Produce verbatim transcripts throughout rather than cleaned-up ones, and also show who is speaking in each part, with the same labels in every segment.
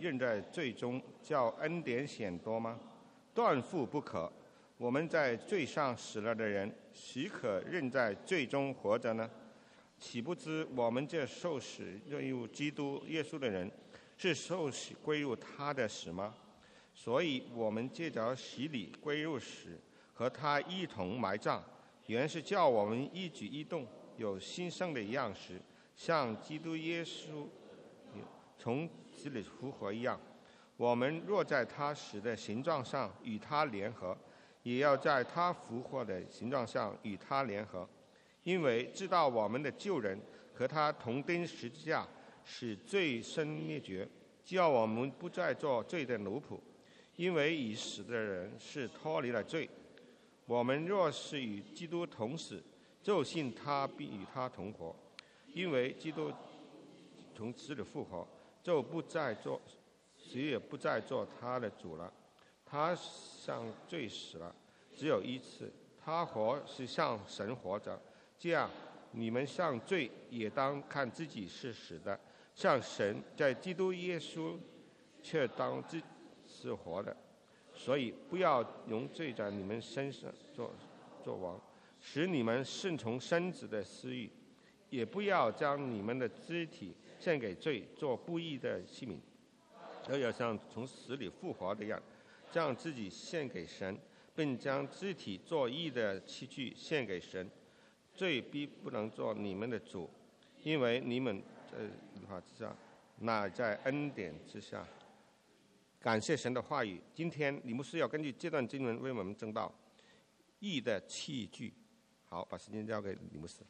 Speaker 1: 仍在罪中，叫恩典显多吗？断乎不可。我们在罪上死了的人，岂可仍在罪中活着呢？岂不知我们这受死归入基督耶稣的人，是受死归入他的死吗？所以我们借着洗礼归入死，和他一同埋葬，原是叫我们一举一动有新生的样式，像基督耶稣从死里复活一样。我们若在他死的形状上与他联合，也要在他复活的形状上与他联合，因为知道我们的旧人和他同钉十字架，使罪身灭绝，叫我们不再做罪的奴仆。因为已死的人是脱离了罪。我们若是与基督同死，就信他必与他同活。因为基督从死里复活，就不再做，谁也不再做他的主了。他向罪死了，只有一次；他活是向神活着。这样，你们向罪也当看自己是死的，向神在基督耶稣却当自是活的。所以不要用罪在你们身上做做王，使你们顺从身子的私欲，也不要将你们的肢体献给罪，做不义的器皿，而要像从死里复活的样，将自己献给神，并将肢体做义的器具献给神。罪必不能做你们的主，因为你们在律法之下，乃在恩典之下。感谢神的话语。今天李牧师要根据这段经文为我们证道义的器具。好，把时间交给李牧师。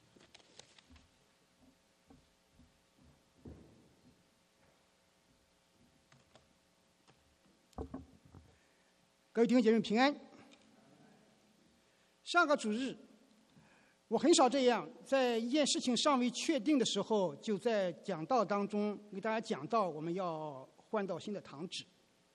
Speaker 2: 各位弟兄姐妹平安。上个主日，我很少这样，在一件事情尚未确定的时候，就在讲道当中给大家讲到我们要换到新的堂址。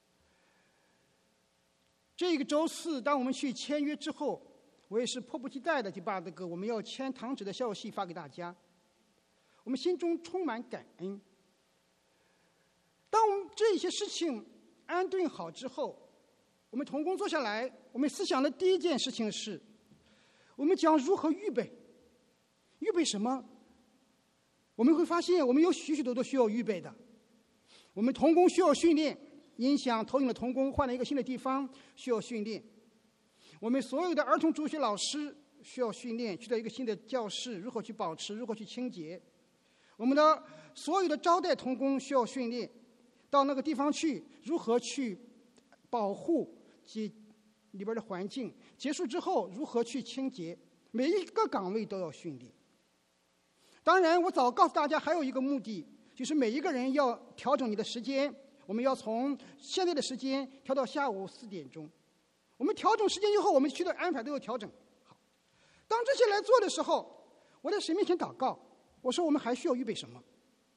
Speaker 2: 这个周四，当我们去签约之后，我也是迫不及待的就把这个我们要签堂址的消息发给大家。我们心中充满感恩。当我们这些事情安顿好之后，我们同工坐下来，我们思想的第一件事情是，我们将如何预备？预备什么？我们会发现，我们有许许多多需要预备的。我们同工需要训练，音响投影的同工换了一个新的地方，需要训练。我们所有的儿童主学老师需要训练，去到一个新的教室，如何去保持，如何去清洁。我们的所有的招待同工需要训练，到那个地方去，如何去保护及里边的环境，结束之后如何去清洁，每一个岗位都要训练。当然我早告诉大家还有一个目的，就是每一个人要调整你的时间，我们要从现在的时间调到下午四点钟。我们调整时间以后，我们去的安排都有调整。好，当这些来做的时候，我在神面前祷告，我说我们还需要预备什么？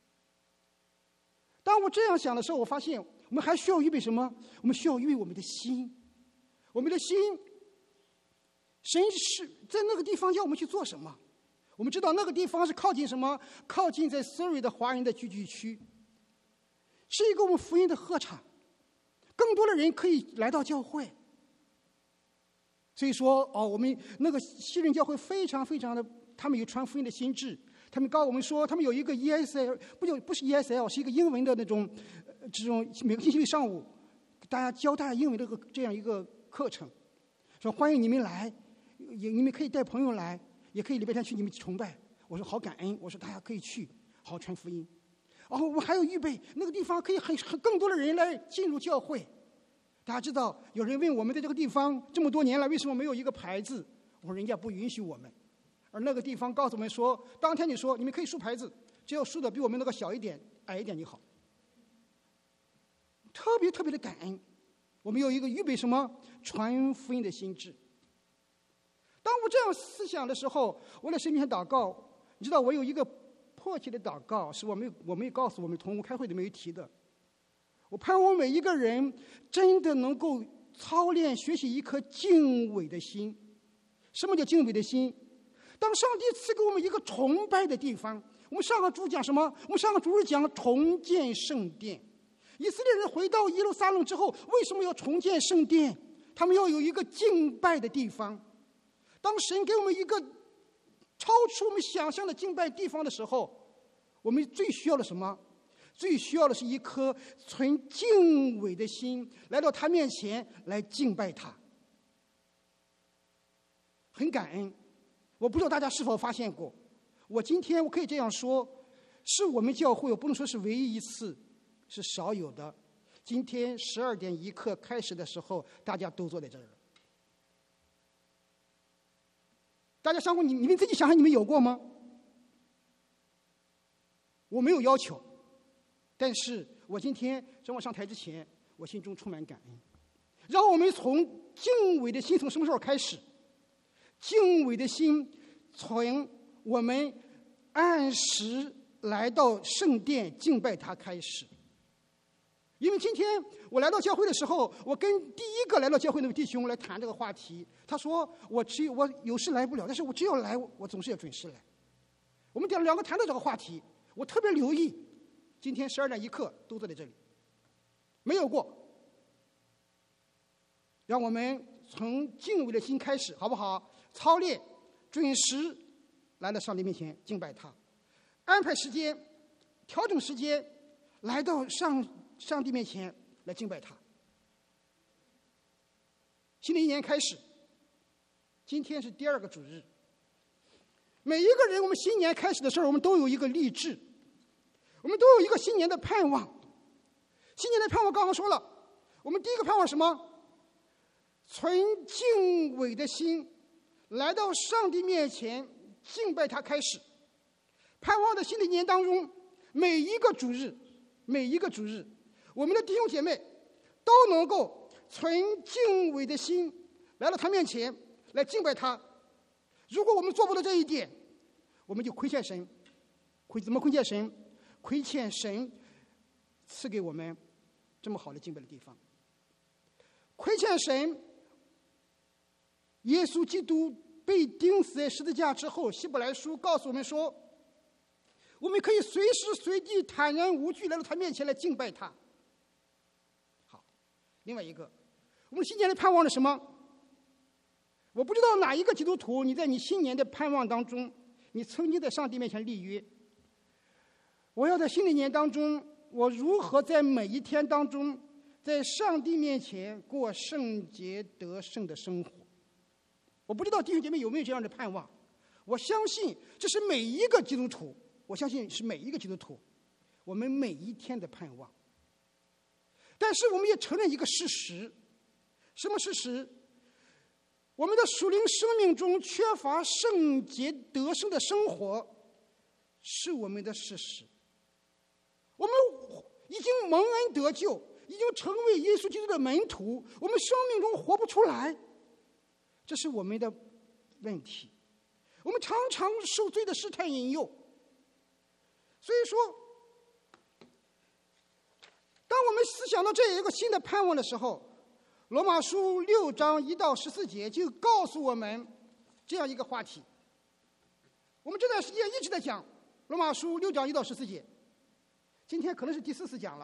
Speaker 2: 当我这样想的时候，我发现我们还需要预备什么？我们需要预备我们的心。我们的心，神是在那个地方要我们去做什么？我们知道那个地方是靠近什么？靠近在 Surrey 的华人的聚居区，是一个我们福音的禾场，更多的人可以来到教会。所以说，哦，我们那个西人教会非常非常的，他们有传福音的心智。他们告诉我们说，他们有一个 E S L， 不就不是 E S L， 是一个英文的那种，呃、这种每个星期六上午，大家教大家英文的这样一个课程，说欢迎你们来，也你们可以带朋友来，也可以礼拜天去你们崇拜。我说好感恩，我说大家可以去，好传福音。然后我们还有预备那个地方，可以很很更多的人来进入教会。大家知道，有人问我们在这个地方这么多年了，为什么没有一个牌子？我说人家不允许我们。而那个地方告诉我们说，当天你说你们可以竖牌子，只要竖的比我们那个小一点、矮一点就好。特别特别的感恩，我们有一个预备什么传福音的心智。当我这样思想的时候，我在神面前祷告。你知道，我有一个迫切的祷告，是我没有我没有告诉我们同工开会都没有提的。我盼望每一个人真的能够操练学习一颗敬畏的心。什么叫敬畏的心？当上帝赐给我们一个崇拜的地方，我们上个主讲什么？我们上个主日讲重建圣殿， 以色列人回到耶路撒冷之后，为什么要重建圣殿？他们要有一个敬拜的地方。当神给我们一个超出我们想象的敬拜地方的时候，我们最需要的什么？最需要的是一颗存敬畏的心，来到他面前来敬拜他。很感恩，我不知道大家是否发现过，我今天我可以这样说，是我们教会，我不能说是唯一一次，是少有的。今天十二点一刻开始的时候，大家都坐在这儿了。大家想过，你你们自己想想，你们有过吗？我没有要求，但是我今天在我上台之前，我心中充满感恩。让我们从敬畏的心从什么时候开始？敬畏的心从我们按时来到圣殿敬拜他开始。因为今天我来到教会的时候，我跟第一个来到教会那位弟兄来谈这个话题。他说我只有我有事来不了，但是我只要来，我总是要准时来。我们两个谈到这个话题，我特别留意，今天十二点一刻都坐在这里，没有过。让我们从敬畏的心开始，好不好？操练，准时来到上帝面前敬拜他，安排时间，调整时间，来到上上帝面前来敬拜他。新的一年开始，今天是第二个主日。每一个人，我们新年开始的时候，我们都有一个励志，我们都有一个新年的盼望。新年的盼望刚刚说了，我们第一个盼望什么？存敬畏的心来到上帝面前敬拜他开始。盼望的新的一年当中，每一个主日每一个主日我们的弟兄姐妹都能够存敬畏的心来到他面前来敬拜他。如果我们做不到这一点，我们就亏欠神。亏怎么亏欠神？亏欠神赐给我们这么好的敬拜的地方，亏欠神耶稣基督被钉死在十字架之后，希伯来书告诉我们说，我们可以随时随地坦然无惧来到他面前来敬拜他。好，另外一个，我们新年的盼望是什么？我不知道哪一个基督徒，你在你新年的盼望当中，你曾经在上帝面前立约，我要在新的一年当中，我如何在每一天当中，在上帝面前过圣洁得胜的生活。我不知道弟兄姐妹有没有这样的盼望，我相信这是每一个基督徒，我相信是每一个基督徒我们每一天的盼望。但是我们也承认一个事实，什么事实？我们的属灵生命中缺乏圣洁得胜的生活是我们的事实。我们已经蒙恩得救，已经成为耶稣基督的门徒，我们生命中活不出来，这是我们的问题。我们常常受罪的试探引诱。所以说，当我们思想到这一个新的盼望的时候，罗马书六章一到十四节就告诉我们这样一个话题。我们这段时间一直在讲罗马书六章一到十四节，今天可能是第四次讲了。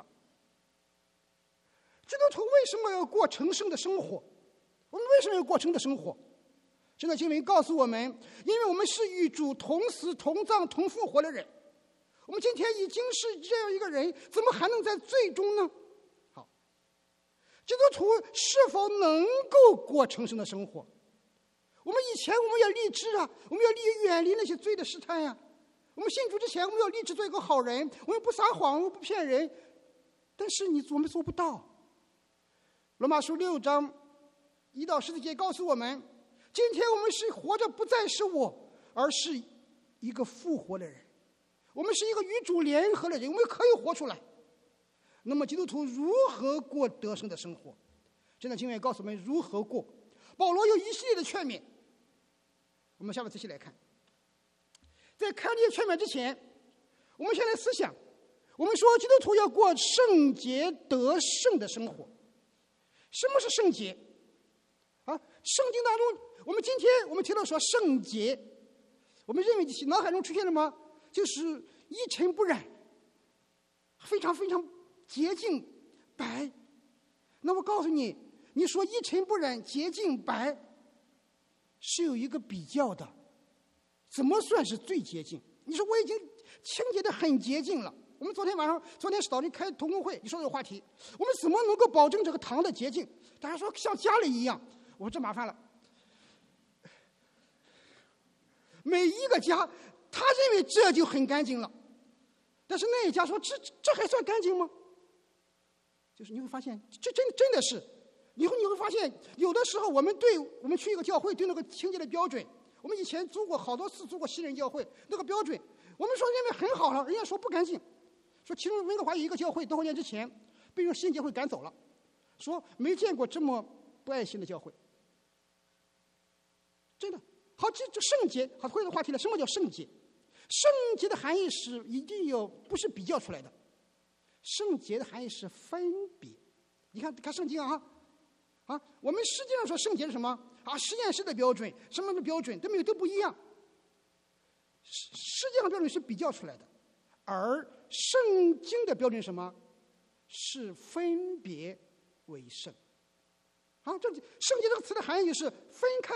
Speaker 2: 基督徒为什么要过成圣的生活？我们为什么要过成的生活？这段经文告诉我们，因为我们是与主同死同葬同复活的人。我们今天已经是这样一个人，怎么还能在罪中呢？好，基督徒是否能够过成圣的生活？我们以前我们要立志啊，我们要立远离那些罪的试探呀、啊。我们信主之前，我们要立志做一个好人，我们不撒谎，我们不骗人。但是你我们做不到。罗马书六章一到十四节告诉我们，今天我们是活着，不再是我，而是一个复活的人。我们是一个与主联合的人，我们可以活出来。那么基督徒如何过得胜的生活？这段经文告诉我们如何过。保罗有一系列的劝勉，我们下面仔细来看。在看这些劝勉之前，我们先来思想，我们说基督徒要过圣洁得胜的生活。什么是圣洁啊？圣经当中，我们今天我们听到说圣洁，我们认为脑海中出现了吗？就是一尘不染，非常非常洁净， 白。那我告诉你，你说一尘不染、洁净白，是有一个比较的。怎么算是最洁净？你说我已经清洁的很洁净了。我们昨天晚上，昨天早晨开同工会，你说这个话题，我们怎么能够保证这个堂的洁净？大家说像家里一样，我说这麻烦了。每一个家，他认为这就很干净了，但是那一家说这这还算干净吗？就是你会发现，这真真的是，以后你会发现，有的时候我们对我们去一个教会对那个清洁的标准，我们以前租过好多次租过西人教会，那个标准，我们说认为很好了，人家说不干净，说其中温哥华有一个教会，多少年之前被人新教会赶走了，说没见过这么不爱心的教会，真的。好，这这圣洁，好，回到话题了。什么叫圣洁？圣洁的含义是一定要不是比较出来的，圣洁的含义是分别。你看，看圣经啊，啊，我们实际上说圣洁是什么啊？实验室的标准，什么的标准都没有，都不一样。世界上标准是比较出来的，而圣经的标准是什么？是分别为圣。啊，这圣洁这个词的含义就是分开。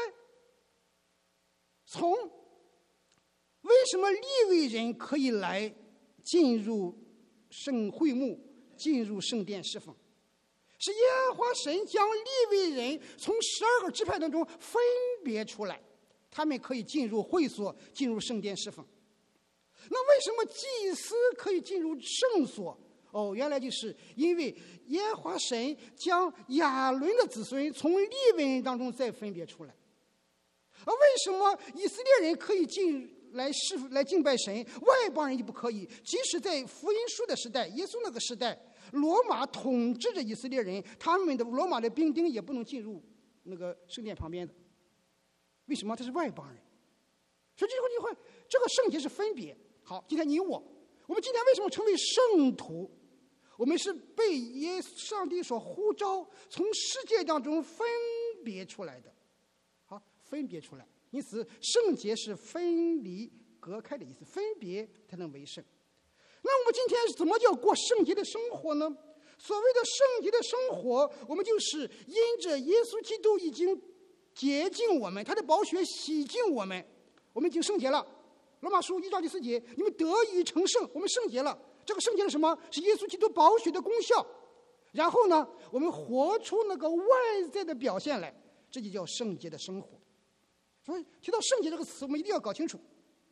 Speaker 2: 从为什么利未人可以来进入圣会幕、进入圣殿侍奉？是耶和华神将利未人从十二个支派当中分别出来，他们可以进入会所、进入圣殿侍奉。那为什么祭司可以进入圣所？哦，原来就是因为耶和华神将亚伦的子孙从利未人当中再分别出来。而为什么以色列人可以进来侍来敬拜神，外邦人就不可以？即使在福音书的时代，耶稣那个时代，罗马统治着以色列人，他们的罗马的兵丁也不能进入那个圣殿旁边的。为什么？他是外邦人。所以这句话，这个圣洁是分别。好，今天你我，我们今天为什么成为圣徒？我们是被耶上帝所呼召，从世界当中分别出来的。分别出来，因此圣洁是分离隔开的意思，分别才能为圣。那我们今天怎么叫过圣洁的生活呢？所谓的圣洁的生活，我们就是因着耶稣基督已经洁净我们，他的宝血洗净我们，我们已经圣洁了。罗马书一章第四节，你们得以成圣，我们圣洁了。这个圣洁是什么？是耶稣基督宝血的功效。然后呢，我们活出那个外在的表现来，这就叫圣洁的生活。所以提到圣洁这个词，我们一定要搞清楚，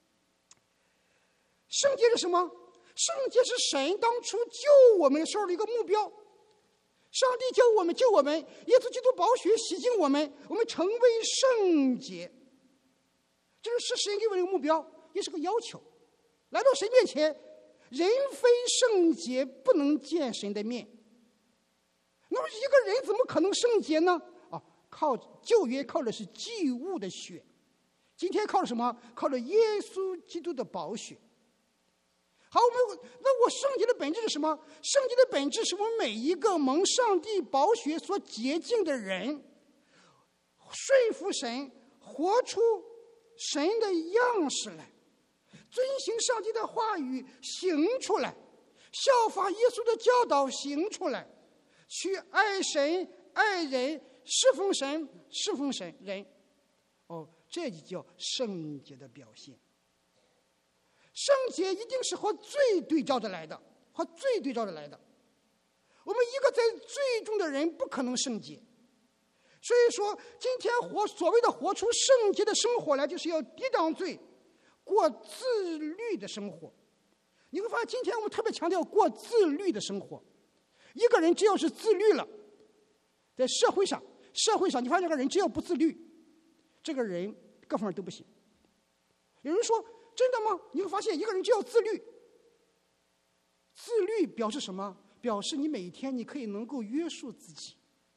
Speaker 2: 圣洁是什么？圣洁是神当初救我们的时候的一个目标。上帝救我们，救我们，耶稣基督宝血洗净我们，我们成为圣洁。这是神给我们的一个目标，也是个要求。来到神面前，人非圣洁不能见神的面。那么一个人怎么可能圣洁呢？靠旧约靠的是祭物的血，今天靠的什么？靠的耶稣基督的宝血。好，我们那我圣洁的本质是什么？圣洁的本质是我们每一个蒙上帝宝血所洁净的人，顺服神，活出神的样式来，遵行上帝的话语，行出来，效法耶稣的教导，行出来，去爱神爱人，侍奉神，侍奉神人。哦，这就叫圣洁的表现。圣洁一定是和罪对照着来的，和罪对照着来的。我们一个在罪中的人不可能圣洁，所以说今天活所谓的活出圣洁的生活来，就是要抵挡罪，过自律的生活。你会发现今天我们特别强调过自律的生活。一个人只要是自律了，在社会上社会上你发现这个人只要不自律，这个人各方面都不行。有人说真的吗？你会发现一个人只要自律，自律表示什么？表示你每天你可以能够约束自己。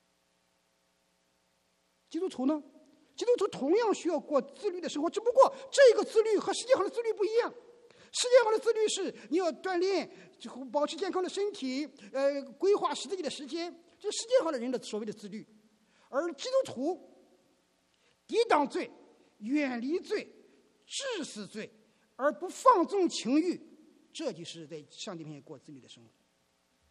Speaker 2: 基督徒呢？基督徒同样需要过自律的生活，只不过这个自律和世界上的自律不一样。世界上的自律是你要锻炼，保持健康的身体，呃，规划使自己的时间，这是世界上的人的所谓的自律。而基督徒抵挡罪，远离罪，治死罪，而不放纵情欲，这就是在上帝面前过自律的生活。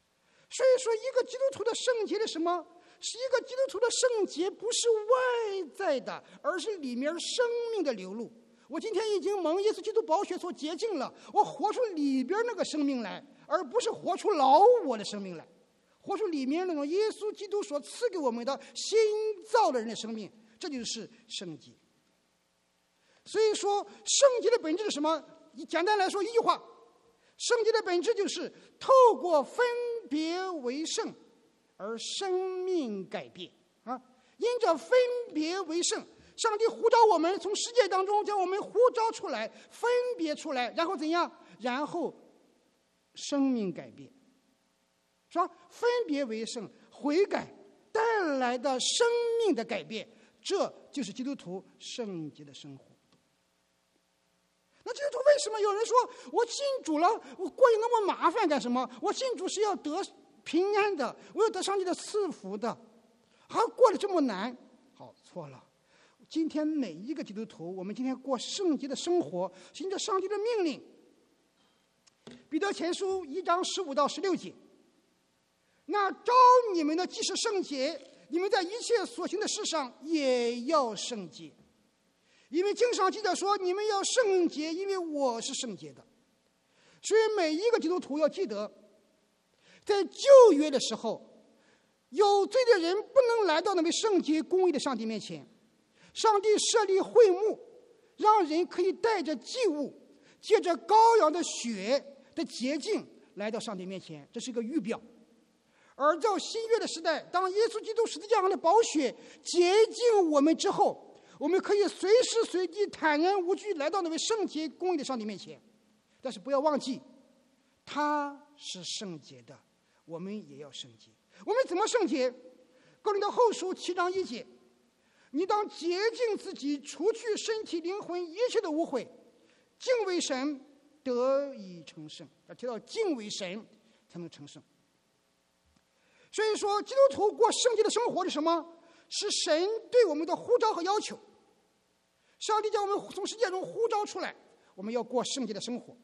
Speaker 2: 所以说，一个基督徒的圣洁是什么？是一个基督徒的圣洁，不是外在的，而是里面生命的流露。我今天已经蒙耶稣基督宝血所洁净了，我活出里边那个生命来，而不是活出老我的生命来，活出里面那种耶稣基督所赐给我们的新造的人的生命，这就是圣洁。所以说，圣洁的本质是什么？简单来说，一句话，圣洁的本质就是透过分别为圣而生命改变啊！因着分别为圣，上帝呼召我们从世界当中将我们呼召出来，分别出来，然后怎样？然后生命改变，是吧？分别为圣，悔改带来的生命的改变，这就是基督徒圣洁的生活。那基督徒为什么有人说我信主了，我过得那么麻烦干什么？我信主是要得平安的，我要得上帝的赐福的，还过得这么难？好，错了。今天每一个基督徒，我们今天过圣洁的生活，循着上帝的命令。彼得前书一章十五到十六节，那召你们的既是圣洁，你们在一切所行的事上也要圣洁。因为经上记着说，你们要圣洁，因为我是圣洁的。所以每一个基督徒要记得，在旧约的时候，有罪的人不能来到那位圣洁公义的上帝面前。上帝设立会幕，让人可以带着祭物，借着羔羊的血的洁净来到上帝面前，这是一个预表。而在新约的时代，当耶稣基督十字架上的宝血洁净我们之后，我们可以随时随地坦然无惧来到那位圣洁公义的上帝面前。但是不要忘记，他是圣洁的，我们也要圣洁。我们怎么圣洁？哥林多后书七章一节，你当洁净自己，除去身体灵魂一切的污秽，敬畏神，得以成圣。要提到敬畏神才能成圣。所以说，基督徒过圣洁的生活是什么？是神对我们的呼召和要求。上帝将我们从世界中呼召出来，我们要过圣洁的生活。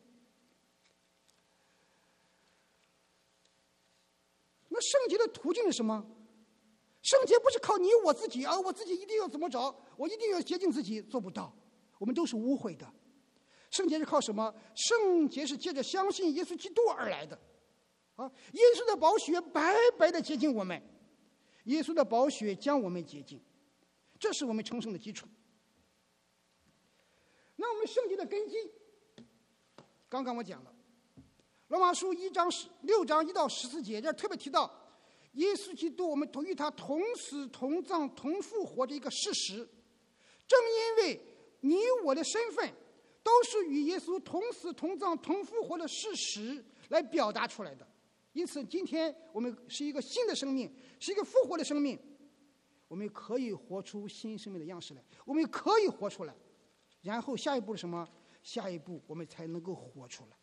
Speaker 2: 那圣洁的途径是什么？圣洁不是靠你我自己啊，我自己一定要怎么着，我一定要洁净自己，做不到，我们都是污秽的。圣洁是靠什么？圣洁是借着相信耶稣基督而来的啊！耶稣的宝血白白的洁净我们，耶稣的宝血将我们洁净，这是我们成圣的基础。那我们圣洁的根基，刚刚我讲了，罗马书一章六章一到十四节，这特别提到耶稣基督，我们同与他同死同葬同复活的一个事实。正因为你我的身份都是与耶稣同死同葬同复活的事实来表达出来的，因此今天我们是一个新的生命，是一个复活的生命，我们可以活出新生命的样式来，我们可以活出来。然后下一步是什么？下一步我们才能够活出来。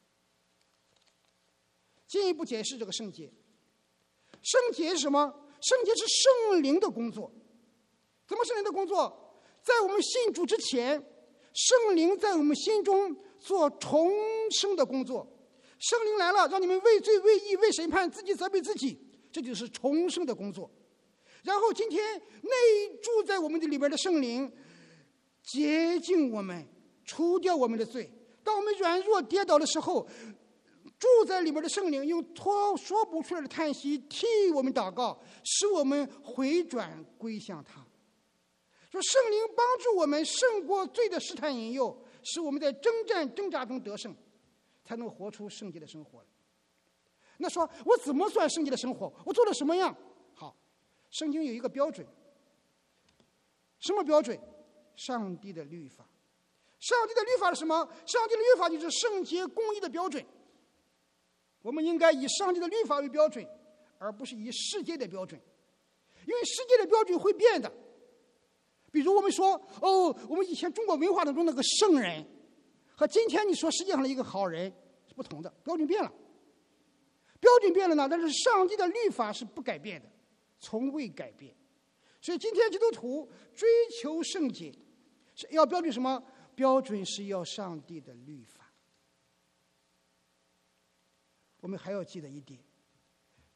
Speaker 2: 进一步解释这个圣洁。圣洁是什么？圣洁是圣灵的工作。怎么圣灵的工作？在我们信主之前，圣灵在我们心中做重生的工作。圣灵来了，让你们为罪为义为审判，自己责备自己，这就是重生的工作。然后今天内住在我们的里边的圣灵洁净我们，除掉我们的罪。当我们软弱跌倒的时候，住在里面的圣灵用托说不出来的叹息替我们祷告，使我们回转归向他。说圣灵帮助我们胜过罪的试探引诱，使我们在征战挣扎中得胜，才能活出圣洁的生活。那说我怎么算圣洁的生活？我做了什么样？好，圣经有一个标准。什么标准？上帝的律法。上帝的律法是什么？上帝的律法就是圣洁公义的标准。我们应该以上帝的律法为标准，而不是以世界的标准，因为世界的标准会变的。比如我们说，哦，我们以前中国文化当中那个圣人，和今天你说世界上的一个好人是不同的，标准变了。标准变了呢，但是上帝的律法是不改变的，从未改变。所以今天基督徒追求圣洁，是要标准什么？标准是要上帝的律法。我们还要记得一点，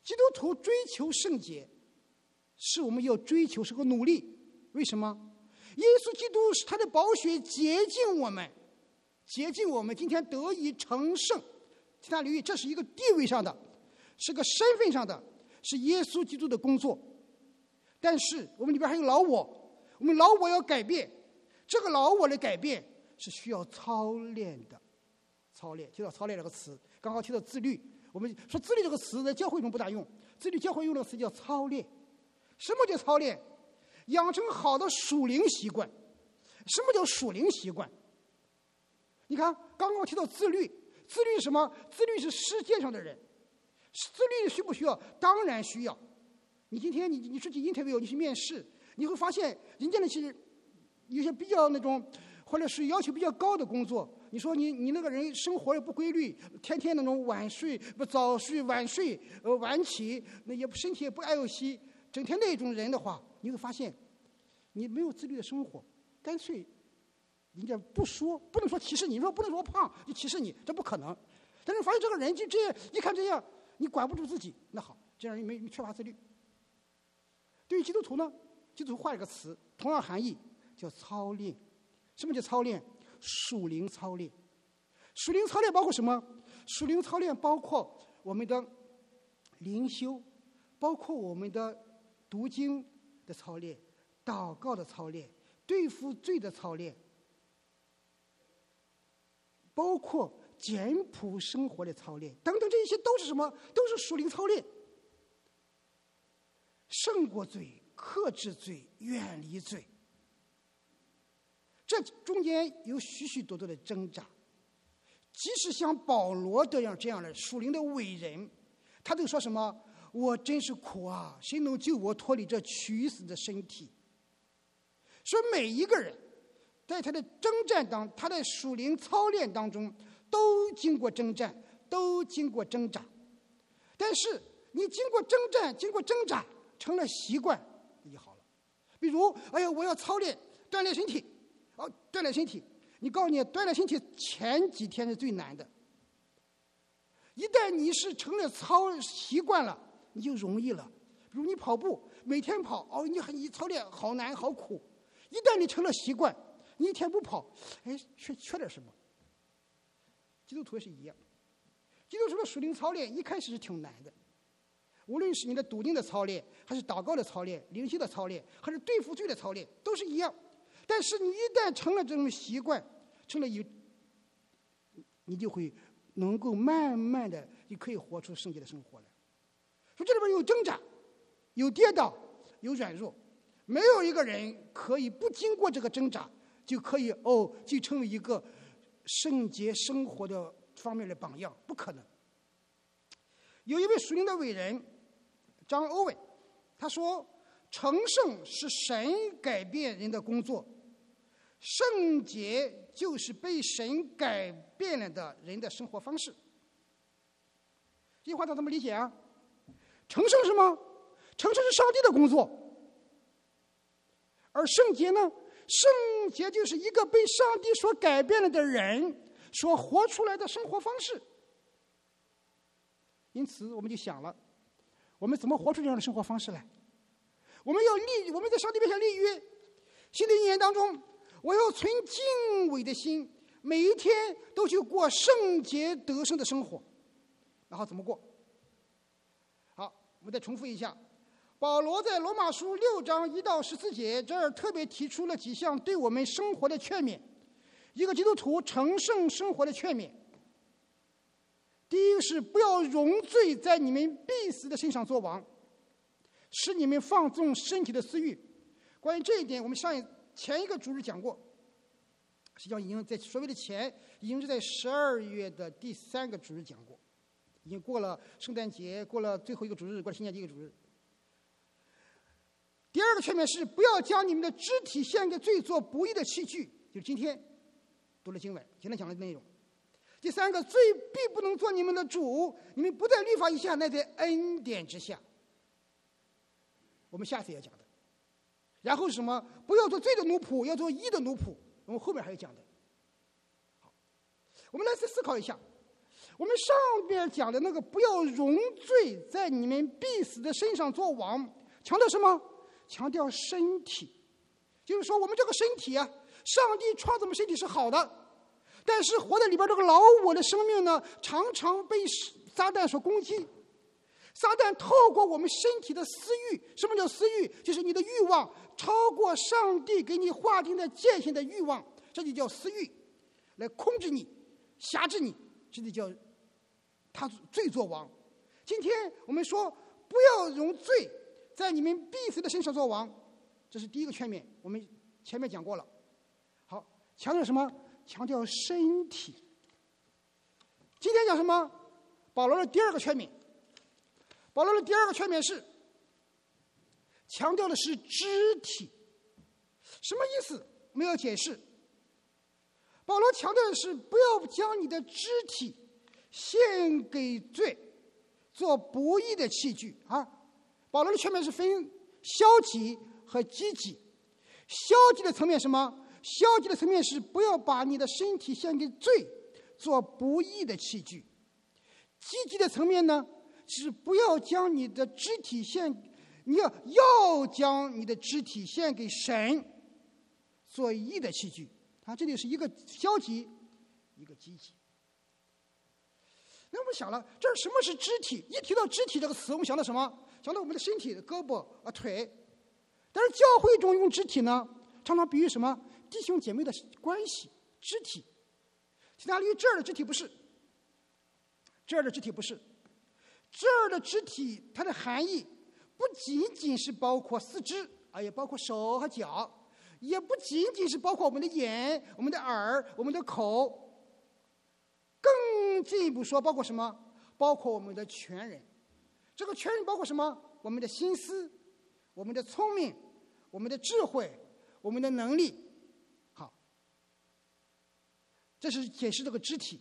Speaker 2: 基督徒追求圣洁，是我们要追求，是个努力。为什么？耶稣基督是他的宝血洁净我们，洁净我们今天得以成圣。其他留意，这是一个地位上的，是个身份上的，是耶稣基督的工作。但是我们里边还有老我，我们老我要改变，这个老我的改变是需要操练的。操练，提到操练这个词，刚刚提到自律。我们说自律这个词在教会中不大用，自律教会用的词叫操练。什么叫操练？养成好的属灵习惯。什么叫属灵习惯？你看，刚刚提到自律，自律是什么？自律是世界上的人。自律需不需要？当然需要。你今天你你出去 interview， 你去面试，你会发现人家那些有些比较那种或者是要求比较高的工作，你说你你那个人生活也不规律，天天那种晚睡不早睡晚睡呃晚起，那也身体也不爱惜，整天那种人的话，你会发现你没有自律的生活，干脆人家不说，不能说歧视你，说不能说胖就歧视你，这不可能。但是发现这个人就这样，一看这样，你管不住自己，那好，这样人没缺乏自律。对于基督徒呢，基督徒换一个词，同样含义叫操练。什么叫操练？属灵操练。属灵操练包括什么？属灵操练包括我们的灵修，包括我们的读经的操练、祷告的操练、对付罪的操练，包括简朴生活的操练等等，这些都是什么？都是属灵操练。胜过罪，克制罪，远离罪。这中间有许许多多的挣扎。即使像保罗这样这样的属灵的伟人，他都说什么？我真是苦啊！谁能救我脱离这屈死的身体？说每一个人在他的征战当，他的属灵操练当中，都经过征战，都经过挣扎。但是你经过征战，经过挣扎，成了习惯，那就好了。比如，哎呀，我要操练锻炼身体，哦，锻炼身体。你告诉你，锻炼身体前几天是最难的。一旦你是成了操习惯了，你就容易了。比如你跑步，每天跑，哦，你你操练好难好苦。一旦你成了习惯，你一天不跑，哎，缺缺点什么？基督徒也是一样，基督徒的属灵操练一开始是挺难的。无论是你的读经的操练，还是祷告的操练、灵修的操练，还是对付罪的操练，都是一样。但是你一旦成了这种习惯，成了有，你就会能够慢慢的就可以活出圣洁的生活来。说这里边有挣扎，有跌倒，有软弱，没有一个人可以不经过这个挣扎，就可以哦，就成为一个圣洁生活的方面的榜样，不可能。有一位属灵的伟人张欧文，他说：“成圣是神改变人的工作，圣洁就是被神改变了的人的生活方式。”这句话他怎么理解啊？成圣是吗？成圣是上帝的工作，而圣洁呢？圣洁就是一个被上帝所改变了的人所活出来的生活方式。因此，我们就想了，我们怎么活出这样的生活方式来？我们要立，我们在上帝面前立约，新的一年当中，我要存敬畏的心，每一天都去过圣洁得胜的生活。然后怎么过？好，我们再重复一下。保罗在罗马书六章一到十四节这儿特别提出了几项对我们生活的劝勉，一个基督徒成圣生活的劝勉。第一个是不要容罪在你们必死的身上作王，使你们放纵身体的私欲。关于这一点，我们上一前一个主日讲过，实际上已经在所谓的前，已经是在十二月的第三个主日讲过，已经过了圣诞节，过了最后一个主日，过了新年第一个主日。第二个劝勉是不要将你们的肢体献给罪做不义的器具，就是今天读了经文，今天讲的内容。第三个，罪必不能做你们的主，你们不在律法以下，乃在恩典之下。我们下次也讲的。然后是什么？不要做罪的奴仆，要做义的奴仆。我们后面还有讲的。好，我们来思考一下， 我们上边讲的那个不要容罪在你们必死的身上作王，强调什么？强调身体。就是说我们这个身体啊，上帝创造我们身体是好的，但是活在里边这个老我的生命呢，常常被撒旦所攻击。撒旦透过我们身体的私欲，什么叫私欲？就是你的欲望超过上帝给你划定的界限的欲望，这就叫私欲，来控制你、辖制你，这就叫他罪作王。今天我们说不要容罪在你们必死的身上作王，这是第一个劝勉，我们前面讲过了。好，强调什么？强调身体。今天讲什么？保罗的第二个劝勉。保罗的第二个劝勉是强调的是肢体。什么意思？我们要解释。保罗强调的是不要将你的肢体献给罪，做不义的器具啊。保罗的劝勉是分消极和积极。消极的层面是什么？消极的层面是不要把你的身体献给罪，做不义的器具。积极的层面呢，是不要将你的肢体献，你要要将你的肢体献给神，做义的器具。啊，这里是一个消极，一个积极。那我们想了，这儿什么是肢体？一提到肢体这个词，我们想到什么？想到我们的身体的胳膊啊、腿。但是教会中用肢体呢，常常比喻什么？弟兄姐妹的关系，肢体。其他于这儿的肢体不是，这儿的肢体不是。这儿的肢体，它的含义不仅仅是包括四肢啊，也包括手和脚，也不仅仅是包括我们的眼、我们的耳、我们的口，更进一步说，包括什么？包括我们的全人。这个全人包括什么？我们的心思、我们的聪明、我们的智慧、我们的能力。好，这是解释这个肢体。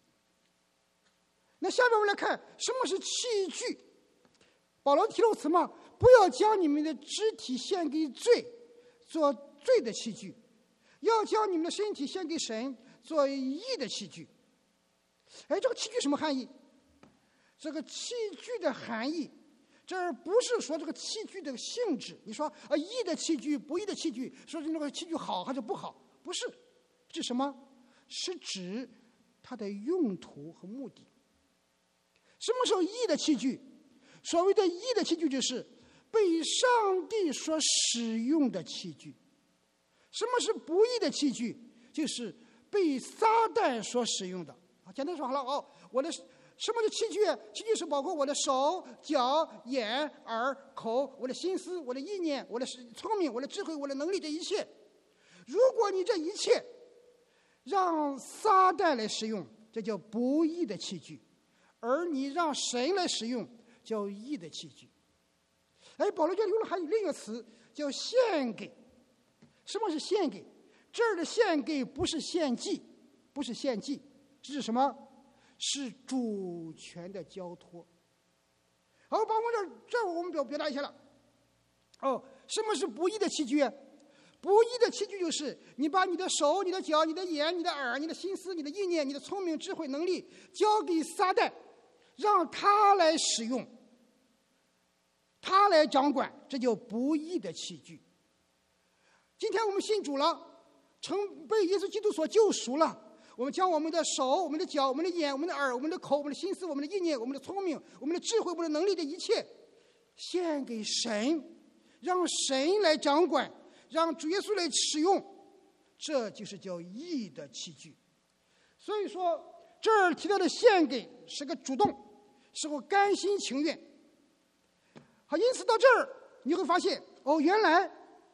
Speaker 2: 那下面我们来看什么是器具。保罗提到词嘛，不要将你们的肢体献给罪，做罪的器具，要将你们的身体献给神，做义的器具。哎，这个器具什么含义？这个器具的含义，这不是说这个器具的性质。你说啊，义的器具、不义的器具，说这个器具好还是不好？不是，是什么？是指它的用途和目的。什么时候义的器具？所谓的义的器具，就是被上帝所使用的器具。什么是不义的器具？就是被撒旦所使用的。啊，简单说好了哦，我的什么是器具？器具是包括我的手、脚、眼、耳、口，我的心思、我的意念、我的聪明、我的智慧、我的能力，这一切。如果你这一切让撒旦来使用，这叫不义的器具。而你让神来使用，叫义的器具。哎，保罗这里用了还有另一个词，叫献给。什么是献给？这儿的献给不是献祭，不是献祭，这是什么？是主权的交托。好，包括这儿，这儿我们表表达一下了。哦，什么是不义的器具？不义的器具就是你把你的手、你的脚、你的眼、你的耳、你的心思、你的意念、你的聪明、智慧、能力交给撒旦，让他来使用，他来掌管，这叫不义的器具。今天我们信主了，成被耶稣基督所救赎了，我们将我们的手、我们的脚、我们的眼、我们的耳、我们的口、我们的心思、我们的意念、我们的聪明、我们的智慧、我们的能力的一切献给神，让神来掌管，让主耶稣来使用，这就是叫义的器具。所以说这儿提到的献给是个主动，是个甘心情愿。好，因此到这儿你会发现，哦，原来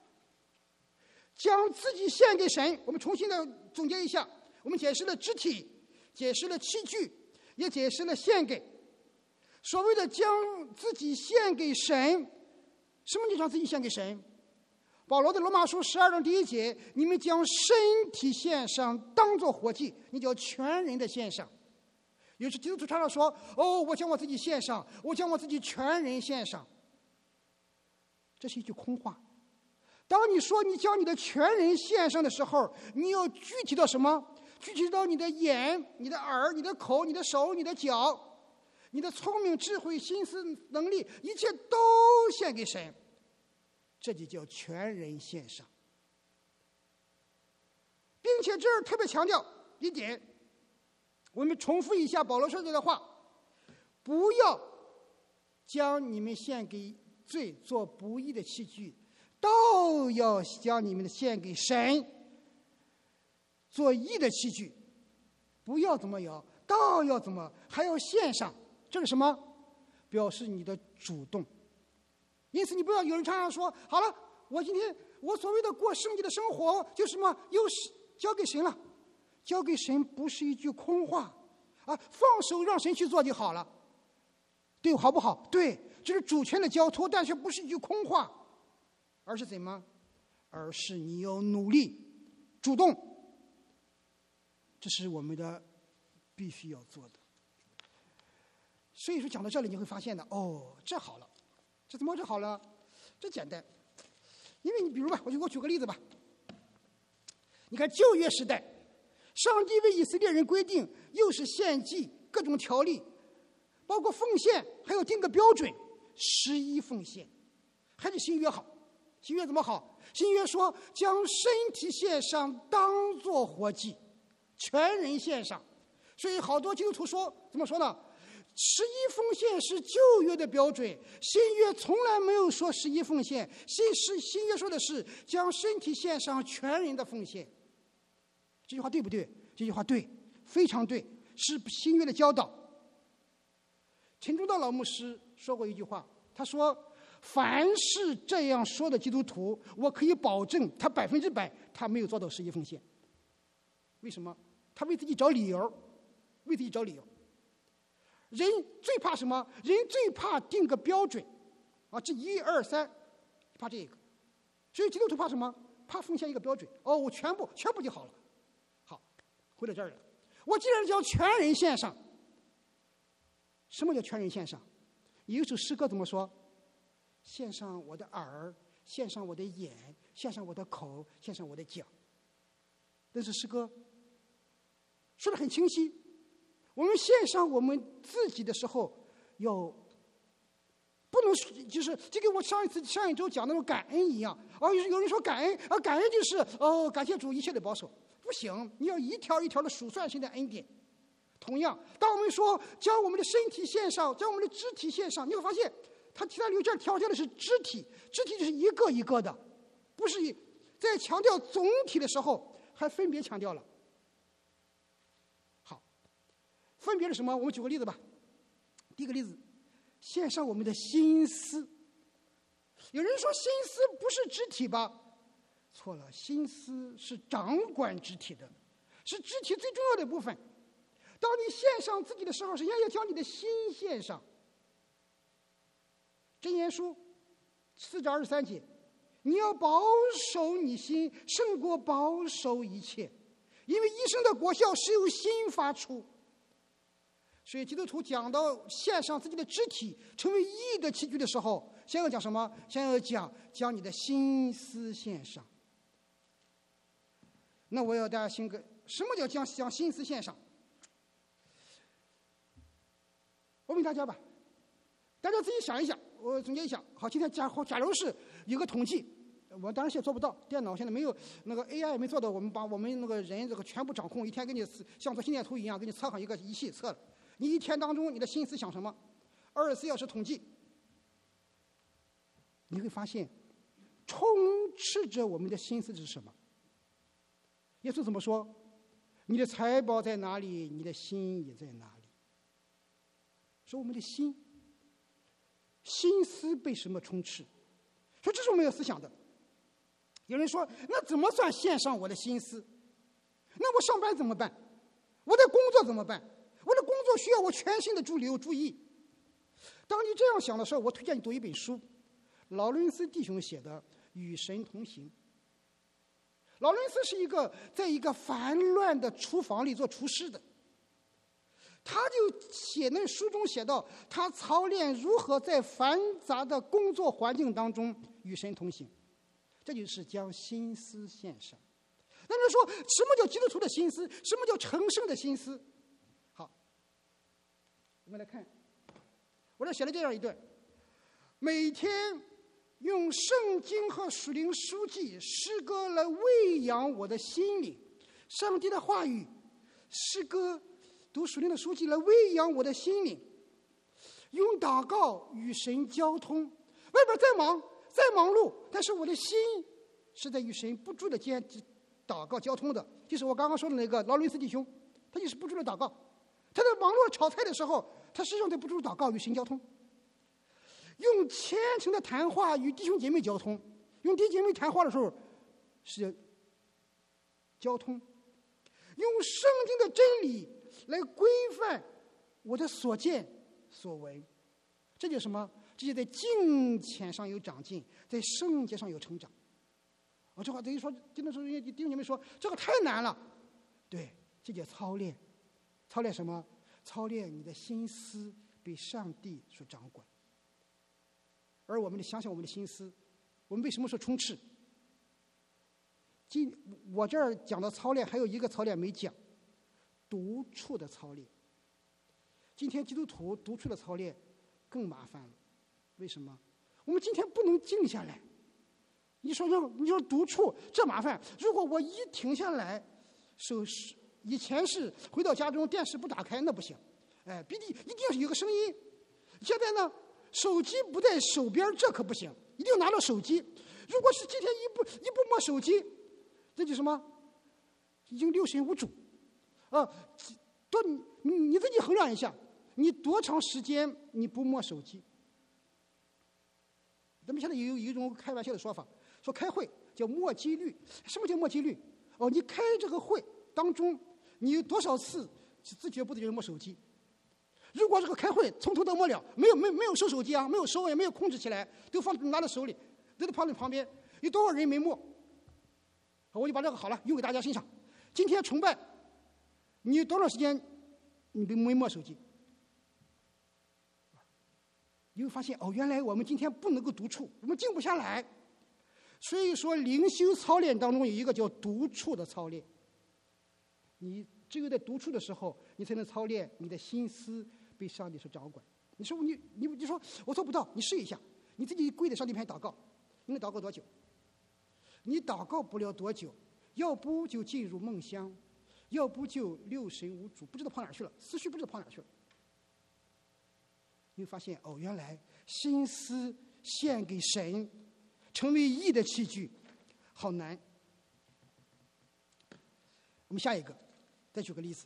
Speaker 2: 将自己献给神，我们重新的总结一下，我们解释了肢体，解释了器具，也解释了献给。所谓的将自己献给神，什么叫将自己献给神？保罗的罗马书十二章第一节，你们将身体献上，当作活祭，你叫全人的献上。有时基督徒常常说，哦，我将我自己献上，我将我自己全人献上，这是一句空话。当你说你将你的全人献上的时候，你要具体到什么？ 聚集到你的眼、你的耳、你的口、你的手、你的脚，你的聪明、智慧、心思、能力，一切都献给神，这就叫全人献上。并且这儿特别强调一点，我们重复一下保罗说这的话：不要将你们献给罪做不义的器具，都要将你们的献给神做义的器具。不要怎么样，都要怎么，还要献上。这是什么？表示你的主动。因此你不要有人常常说，好了，我今天我所谓的过圣洁的生活就是什么，又是交给神了。交给神不是一句空话啊，放手让神去做就好了，对，好不好？对，这是主权的交托，但是不是一句空话，而是怎么？而是你要努力主动，这是我们的必须要做的。所以说讲到这里你会发现的，哦，这好了，这怎么这好了？这简单，因为你比如吧，我就给我举个例子吧。你看旧约时代，上帝为以色列人规定，又是献祭各种条例，包括奉献，还要定个标准，十一奉献。还是新约好，新约怎么好？新约说将身体献上，当作活祭，全人献上。所以好多基督徒说怎么说呢？十一奉献是旧约的标准，新约从来没有说十一奉献，新是新约说的是将身体献上，全人的奉献。这句话对不对？这句话对，非常对，是新约的教导。陈忠道老牧师说过一句话，他说：凡是这样说的基督徒，我可以保证他百分之百他没有做到十一奉献。为什么？他为自己找理由，为自己找理由。人最怕什么？人最怕定个标准啊，这一二三，怕这个。所以基督徒怕什么？怕奉献一个标准。哦，我全部全部就好了。好，回到这儿了。我既然叫全人献上，什么叫全人献上？有一首诗歌怎么说？献上我的耳，献上我的眼，献上我的口，献上我的脚。这是诗歌，说得很清晰。我们献上我们自己的时候，要不能就是就跟我上一次上一周讲的那种感恩一样啊。有人说感恩啊，感恩就是哦，感谢主一切的保守，不行，你要一条一条的数算性的恩典。同样，当我们说将我们的身体献上，将我们的肢体献上，你会发现，他其他里这强调的是肢体，肢体就是一个一个的，不是在强调总体的时候还分别强调了。分别是什么？我们举个例子吧。第一个例子，献上我们的心思。有人说心思不是肢体吧？错了，心思是掌管肢体的，是肢体最重要的部分。当你献上自己的时候，首先要将你的心献上。箴言书四章二十三节，你要保守你心，胜过保守一切，因为一生的果效是由心发出。所以基督徒讲到献上自己的肢体成为义的器具的时候，先要讲什么？先要讲将你的心思献上。那我要大家先个，什么叫将将心思献上？我问大家吧，大家自己想一想，我总结一下。好，今天假假如是有个统计，我当然现在做不到，电脑现在没有那个 A I 没做到，我们把我们那个人这个全部掌控，一天给你像做心电图一样，给你测上一个仪器测了。你一天当中你的心思想什么？二十四小时统计，你会发现，充斥着我们的心思是什么？耶稣怎么说？你的财宝在哪里，你的心也在哪里。说我们的心，心思被什么充斥？说这是我们要思想的。有人说，那怎么算献上我的心思？那我上班怎么办？我的工作怎么办？我的工作需要我全心的注留注意。当你这样想的时候，我推荐你读一本书，劳伦斯弟兄写的《与神同行》。劳伦斯是一个在一个烦乱的厨房里做厨师的，他就写那书中写到，他操练如何在繁杂的工作环境当中与神同行，这就是将心思献上。 但是说什么叫基督徒的心思？什么叫成圣的心思？好，我们来看，我这写了这样一段：每天用圣经和属灵书籍、诗歌来喂养我的心灵，上帝的话语、诗歌、读属灵的书籍来喂养我的心灵，用祷告与神交通。外边再忙再忙碌，但是我的心是在与神不住的间祷告交通的。就是我刚刚说的那个劳伦斯弟兄，他就是不住的祷告。他在忙碌炒菜的时候，他实际上在不住的祷告与神交通。用虔诚的谈话与弟兄姐妹交通，用弟兄姐妹谈话的时候是交通，用圣经的真理来规范我的所见所闻。这就是什么？这就在敬虔上有长进，在圣洁上有成长。啊，这话等于说，弟兄弟兄姐妹说这个太难了。对，这叫操练。操练什么？操练你的心思被上帝所掌管。而我们得想想我们的心思，我们为什么说充斥？今我这儿讲的操练还有一个操练没讲，独处的操练。今天基督徒独处的操练更麻烦了，为什么？我们今天不能静下来。你说让你说独处这麻烦，如果我一停下来，手是以前是回到家中电视不打开那不行，哎，必定一定要有个声音。现在呢？手机不在手边，这可不行，一定要拿到手机。如果是今天一不一不摸手机，这就什么？已经六神无主啊！多你你自己衡量一下，你多长时间你不摸手机？咱们现在有有一种开玩笑的说法，说开会叫摸机率。什么叫摸机率？哦，你开这个会当中，你有多少次自觉不自觉摸手机？如果这个开会从头到末了，没有没有没有收手机啊，没有收也没有控制起来，都放拿在手里，都在放在旁边，有多少人没摸？我就把这个好了用给大家欣赏。今天崇拜，你有多长时间你没没摸手机？你会发现哦，原来我们今天不能够独处，我们静不下来。所以说灵修操练当中有一个叫独处的操练。你只有在独处的时候，你才能操练你的心思被上帝所掌管。你说你你你说我做不到，你试一下，你自己跪在上帝面前祷告，你能祷告多久？你祷告不了多久，要不就进入梦乡，要不就六神无主，不知道跑哪去了，思绪不知道跑哪去了。你会发现哦，原来心思献给神，成为义的器具，好难。我们下一个，再举个例子。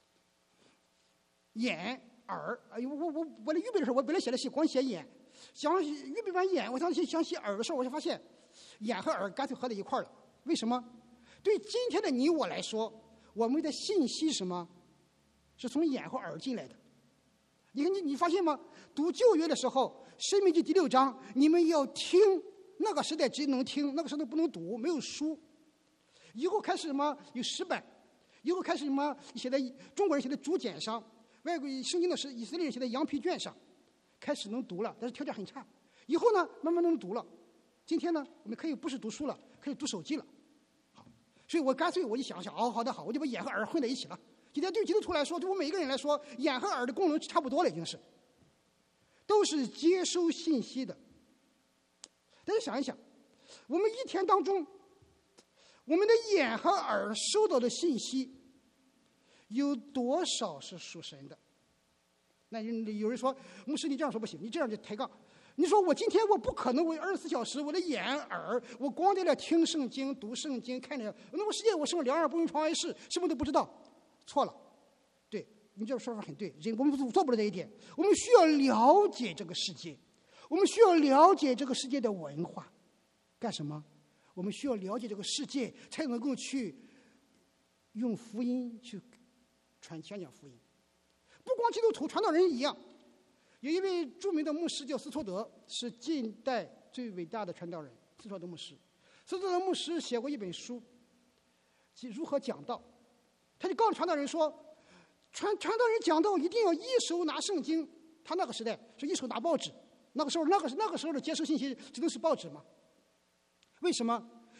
Speaker 2: 眼、耳，哎呦，我我我来预备的时候，我本来写的是光写眼，想预备完眼，我想写想写耳的时候，我就发现眼和耳干脆合在一块了。为什么？对今天的你我来说，我们的信息什么，是从眼和耳进来的。你看你你发现吗？读旧约的时候，《申命记》第六章，你们要听，那个时代只能听，那个时代不能读，没有书。以后开始什么有石板，以后开始什么写在中国人写在竹简上，外国圣经的是以色列人写在羊皮卷上，开始能读了，但是条件很差。以后呢，慢慢能读了。今天呢，我们可以不是读书了，可以读手机了。好，所以我干脆我就想想，哦，好的好，我就把眼和耳混在一起了。今天对基督徒来说，对我们每一个人来说，眼和耳的功能差不多了，已经是，都是接收信息的。大家想一想，我们一天当中，我们的眼和耳收到的信息有多少是属神的？那有人说，牧师你这样说不行，你这样就抬杠。你说我今天我不可能为二十四小时，我的眼耳我光在那听圣经、读圣经、看着，那么世界我生两耳不闻窗外事，什么都不知道。错了，对你这个说法很对，人我们做不了这一点。我们需要了解这个世界，我们需要了解这个世界的文化，干什么？我们需要了解这个世界，才能够去用福音去传宣讲福音。不光基督徒，传道人一样。有一位著名的牧师叫斯托德，是近代最伟大的传道人。斯托德牧师，斯托德牧师写过一本书，即如何讲道。他就告诉传道人说，传传道人讲道一定要一手拿圣经。他那个时代是一手拿报纸，那个时候那个那个时候的接收信息只能是报纸嘛？为什么？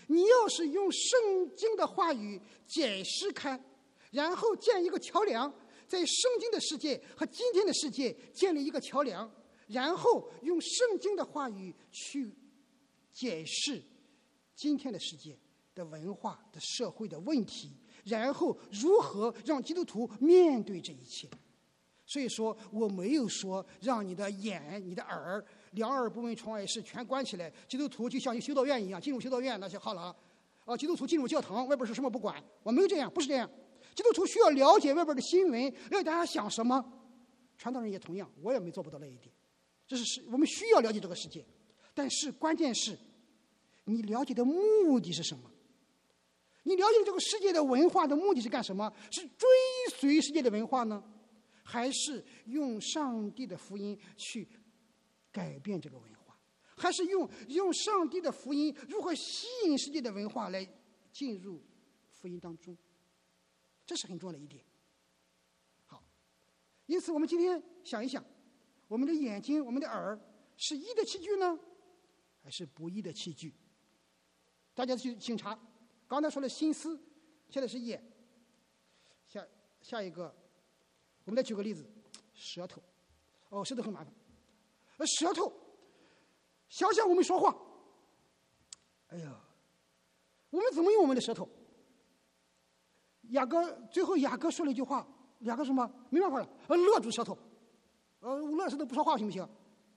Speaker 2: 你要是用圣经的话语解释开，然后建一个桥梁，在圣经的世界和今天的世界建立一个桥梁，然后用圣经的话语去解释今天的世界的文化的社会的问题，然后如何让基督徒面对这一切。所以说我没有说让你的眼你的耳两耳不闻窗外事全关起来，基督徒就像一个修道院一样，进入修道院那就好了啊，基督徒进入教堂外边是什么不管，我没有这样，不是这样。基督徒需要了解外边的新闻，了解大家想什么，传道人也同样，我也没做不到那一点。这是我们需要了解这个世界，但是关键是你了解的目的是什么？你了解这个世界的文化的目的是干什么？是追随世界的文化呢，还是用上帝的福音去改变这个文化？还是用用上帝的福音如何吸引世界的文化来进入福音当中？这是很重要的一点。好，因此我们今天想一想，我们的眼睛我们的耳是义的器具呢，还是不义的器具？大家去请查，刚才说了心思，现在是眼。下下一个我们再举个例子，舌头。哦，舌头很麻烦。呃，舌头，想想我们说话，哎呀，我们怎么用我们的舌头？雅各最后雅各说了一句话，雅各什么？没办法了，呃，勒住舌头，呃，勒舌头不说话行不行？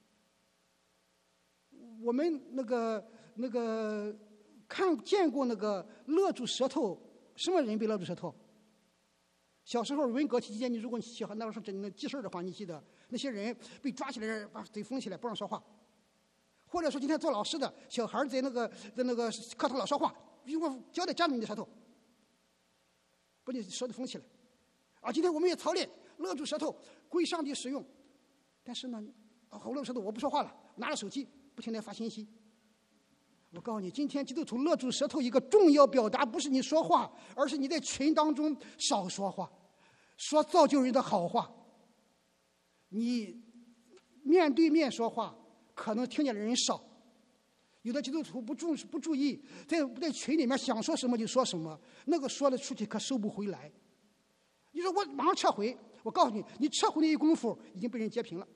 Speaker 2: 我们那个那个看见过那个勒住舌头，什么人被勒住舌头？小时候文革期间，你如果你喜欢那时候真的记事的话，你记得那些人被抓起来，把嘴封起来，不让说话。或者说今天做老师的小孩在那个在那个课堂老说话，如果胶带粘住你的舌头，把你舌头封起来。啊，今天我们也操练勒住舌头，归上帝使用。但是呢，啊，我勒住舌头，我不说话了，拿着手机不停地发信息。我告诉你，今天基督徒勒住舌头一个重要表达，不是你说话，而是你在群当中少说话，说造就人的好话。你面对面说话，可能听见的人少。有的基督徒不注不注意，在在群里面想说什么就说什么，那个说了出去可收不回来。你说我马上撤回，我告诉你，你撤回那一功夫已经被人截屏了，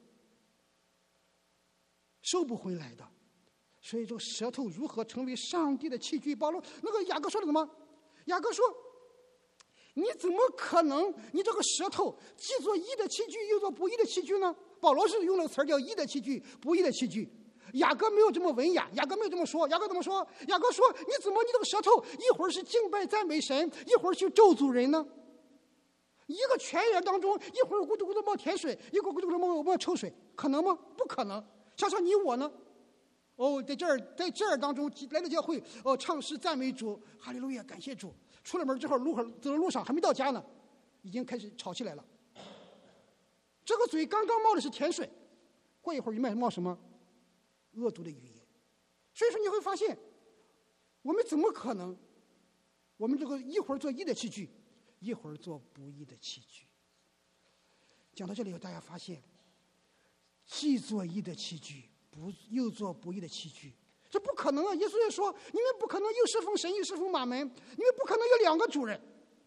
Speaker 2: 收不回来的。所以说，舌头如何成为上帝的器具？保罗那个雅各说的什么？雅各说：“你怎么可能？你这个舌头既做义的器具，又做不义的器具呢？”保罗是用了个词儿叫“义的器具”、“不义的器具”。雅各没有这么文雅，雅各没有这么说。雅各怎么说？雅各说：“你怎么你这个舌头一会儿是敬拜赞美神，一会儿去咒诅人呢？一个泉眼当中，一会儿咕嘟咕嘟冒甜水，一会儿咕嘟咕嘟冒冒臭水，可能吗？不可能。想想你我呢？”哦，在这儿，在这儿当中来到教会，哦，唱诗赞美主，哈利路亚，感谢主。出了门之后，路上走的路上还没到家呢，已经开始吵起来了。这个嘴刚刚冒的是甜水，过一会儿一冒冒什么恶毒的语言。所以说你会发现，我们怎么可能？我们这个一会儿做义的器具，一会儿做不义的器具。讲到这里，大家发现，既做义的器具。不又做不义的器具，这不可能啊！耶稣也说，你们不可能又侍奉神又侍奉马门，你们不可能有两个主人。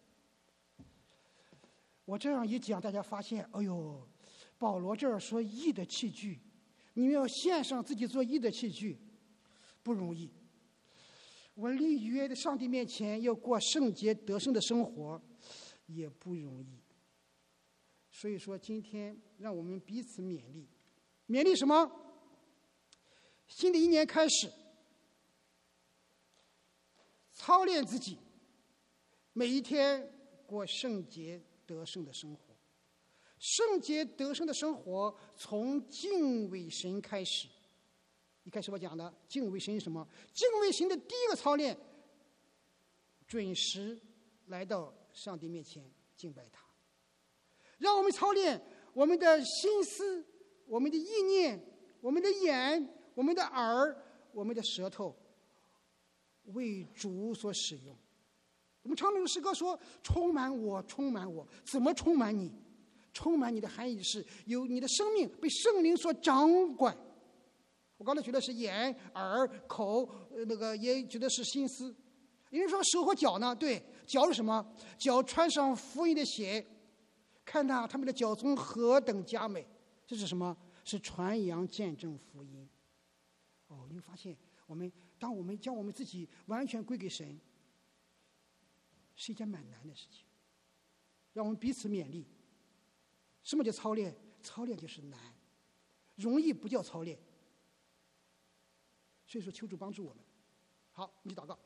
Speaker 2: 我这样一讲，大家发现，哎呦，保罗这儿说义的器具，你们要献上自己做义的器具，不容易。我立约在上帝面前要过圣洁得胜的生活，也不容易。所以说，今天让我们彼此勉励，勉励什么？新的一年开始，操练自己，每一天过圣洁得胜的生活。圣洁得胜的生活从敬畏神开始。一开始我讲的敬畏神是什么？敬畏神的第一个操练，准时来到上帝面前敬拜他。让我们操练我们的心思、我们的意念、我们的眼、我们的耳、我们的舌头，为主所使用。我们唱那个诗歌说：“充满我，充满我。”怎么充满你？充满你的含义是有你的生命被圣灵所掌管。 我刚才举的是眼、耳、口，呃那个也举的是心思。有人说手和脚呢？对，脚是什么？脚穿上福音的鞋，看呐，他们的脚踪何等佳美！这是什么？是传扬见证福音。哦，你会发现，我们当我们将我们自己完全归给神，是一件蛮难的事情。让我们彼此勉励。什么叫操练？操练就是难，容易不叫操练。所以说，求主帮助我们。好，我们去祷告。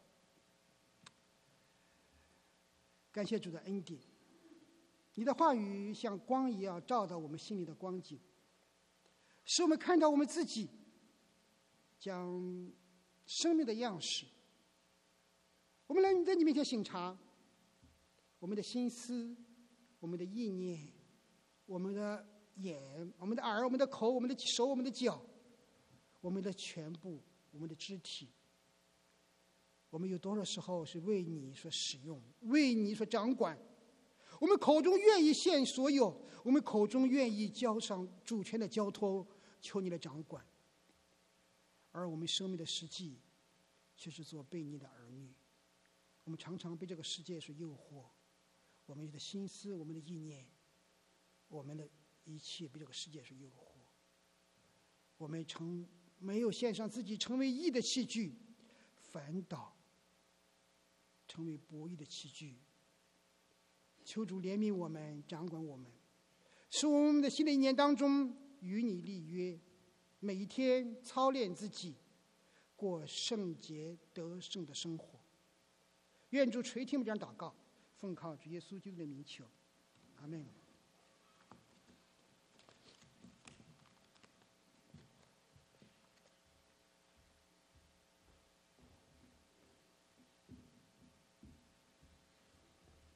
Speaker 2: 感谢主的恩典，你的话语像光一样照到我们心里的光景，使我们看到我们自己，将生命的样式。我们来在你面前省察我们的心思，我们的意念，我们的眼，我们的耳，我们的口，我们的手，我们的脚，我们的全部，我们的肢体。我们有多少时候是为你所使用，为你所掌管？我们口中愿意献所有，我们口中愿意交上主权的交托，求你的掌管。而我们生命的实际却是做悖逆的儿女。我们常常被这个世界所诱惑，我们的心思，我们的意念，我们的一切被这个世界所诱惑。我们成没有献上自己成为义的器具，反倒成为不义的器具。求主怜悯我们，掌管我们，使我们的新的一年当中与你立约，每一天操练自己，过圣洁得胜的生活。愿主垂听我们这样祷告，奉靠主耶稣基督的名求，阿们。